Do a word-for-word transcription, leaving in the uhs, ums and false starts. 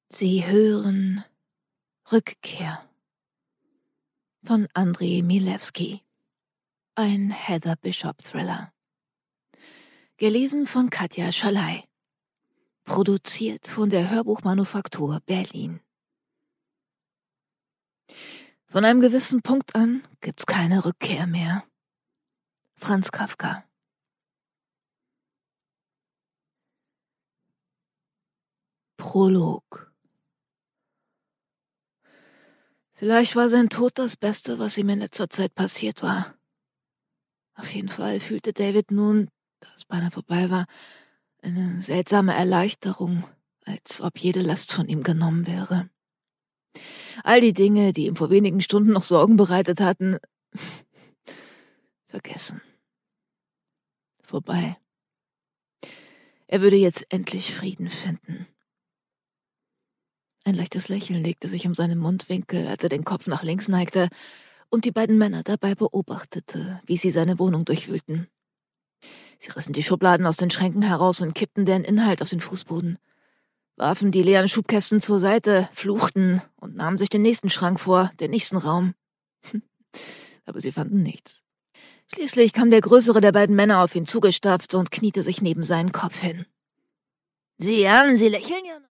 Sie hören Rückkehr von Andrzej Milewski, ein Heather Bishop-Thriller. Gelesen von Katja Schalay. Produziert von der Hörbuchmanufaktur Berlin. Von einem gewissen Punkt an gibt's keine Rückkehr mehr. Franz Kafka. Prolog. Vielleicht war sein Tod das Beste, was ihm in letzter Zeit passiert war. Auf jeden Fall fühlte David nun, da es beinahe vorbei war, eine seltsame Erleichterung, als ob jede Last von ihm genommen wäre. All die Dinge, die ihm vor wenigen Stunden noch Sorgen bereitet hatten, vergessen. Vorbei. Er würde jetzt endlich Frieden finden. Ein leichtes Lächeln legte sich um seinen Mundwinkel, als er den Kopf nach links neigte und die beiden Männer dabei beobachtete, wie sie seine Wohnung durchwühlten. Sie rissen die Schubladen aus den Schränken heraus und kippten deren Inhalt auf den Fußboden, warfen die leeren Schubkästen zur Seite, fluchten und nahmen sich den nächsten Schrank vor, den nächsten Raum. Aber sie fanden nichts. Schließlich kam der größere der beiden Männer auf ihn zugestapft und kniete sich neben seinen Kopf hin. »Sieh an, Sie lächeln ja noch.«